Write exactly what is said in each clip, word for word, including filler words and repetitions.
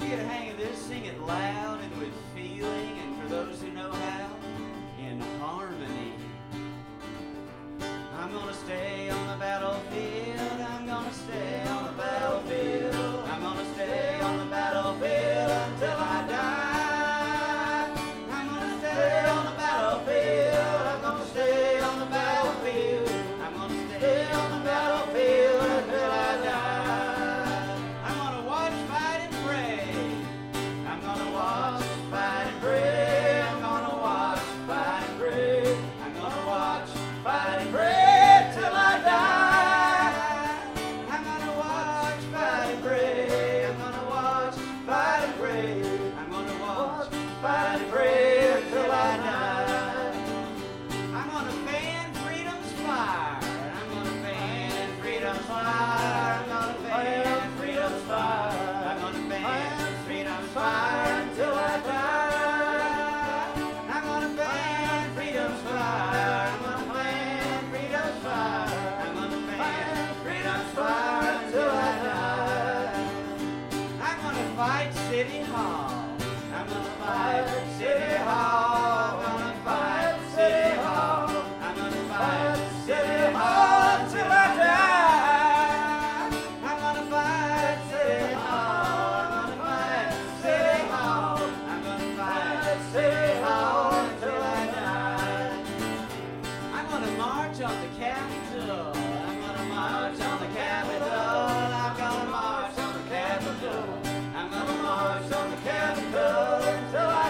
you get a hang of this, sing it loud and with feeling, and for those who know how, in harmony. I'm gonna stay on the battlefield, I'm gonna stay on the battlefield, I'm gonna stay on the battlefield until I die. I'm gonna stay on the battlefield, I'm gonna stay on the battlefield, I'm gonna stay on the battlefield until I die. I'm gonna watch, fight, and pray. I'm gonna watch, fight, and pray. I'm gonna watch, fight, and pray. I'm gonna watch, fight, and pray till I die. I'm gonna watch, fight, and pray. I'm gonna watch, fight, and pray. I'm gonna watch, fight, and pray until I die. I'm gonna fan freedom's fire. I'm gonna fan freedom's fire. I'm gonna fan freedom's fire. I'm gonna fan freedom's fire until I die. I'm gonna fan freedom's fire. I'm gonna fan freedom's fire. I'm gonna fan freedom's fire until I die. I'm gonna fight City Hall. I'm gonna fight City Hall. I'm gonna fight City Hall. I'm gonna fight City Hall until I die. I'm gonna fight City Hall. I'm gonna fight City Hall. I'm gonna fight City Hall until I die. I'm gonna march on the Capitol. I'm gonna march on the Capitol. I'm gonna march on the Capitol. I'm gonna march on the Capitol until I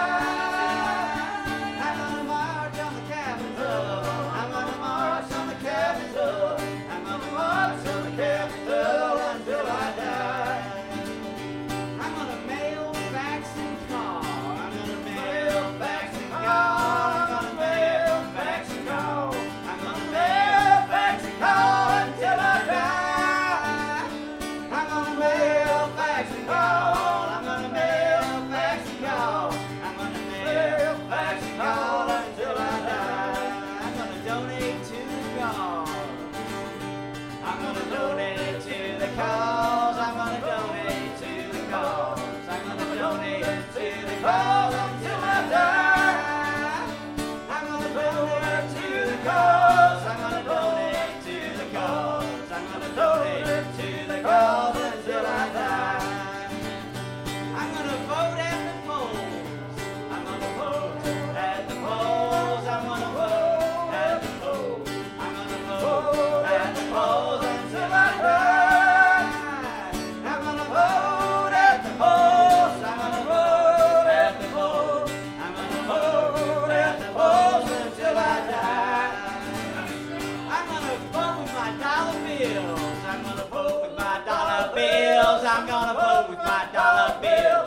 die. I'm gonna march on the Capitol. I'm gonna march on the Capitol. I'm gonna march on the Capitol until I die. I'm gonna mail, fax, and call. I'm gonna mail, fax, and call. I'm gonna mail, fax, and call. I'm gonna mail, fax, and call until I die. I'm gonna mail, fax, and call. I'm gonna mail, fax, and call. I'm gonna mail, fax, and call until I die. I'm gonna donate to the cause. I'm gonna donate to the cause. I'm gonna donate to the cause. I'm gonna donate to the cause until I die. I'm gonna donate to the cause. I'm gonna donate to the cause. I'm gonna donate to the cause until I die. I'm gonna vote at the polls. I'm gonna vote at the polls. I'm gonna vote at the polls. I'm gonna vote at the polls until I die. I'm gonna vote at the polls. I'm gonna vote at the polls. I'm gonna vote at the polls until I die. I'm gonna vote with my dollar bills. I'm gonna vote with my dollar bills. I'm gonna vote with my dollar bills.